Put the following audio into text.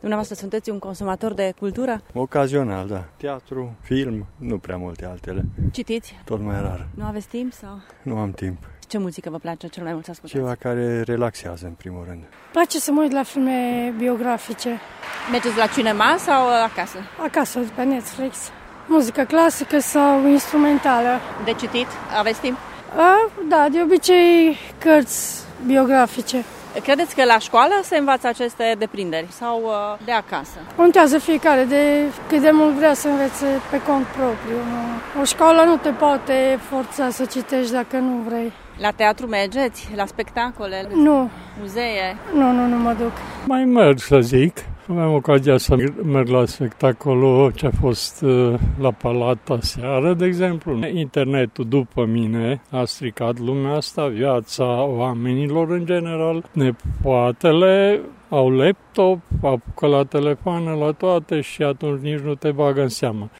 Dumneavoastră sunteți un consumator de cultură? Ocazional, da. Teatru, film, nu prea multe altele. Citiți? Tot mai rar. Nu aveți timp sau? Nu am timp. Ce muzică vă place cel mai mult să ascultați? Ceva care relaxează, în primul rând. Place să mă uit la filme biografice. Mergeți la cinema sau acasă? Acasă, pe Netflix. Muzică clasică sau instrumentală. De citit? Aveți timp? Da, de obicei cărți biografice. Credeți că la școală se învață aceste deprinderi sau de acasă? Contează fiecare de cât de mult vrea să învețe pe cont propriu. O școală nu te poate forța să citești dacă nu vrei. La teatru mergeți? La spectacole? Nu. Muzee? Nu mă duc. Mai merg, să zic. Aveam ocazia să merg la spectacolul ce a fost la Palat aseară, de exemplu. Internetul, după mine, a stricat lumea asta, viața oamenilor în general. Nepoatele au laptop, apucă la telefoane, la toate și atunci nici nu te bagă în seamă.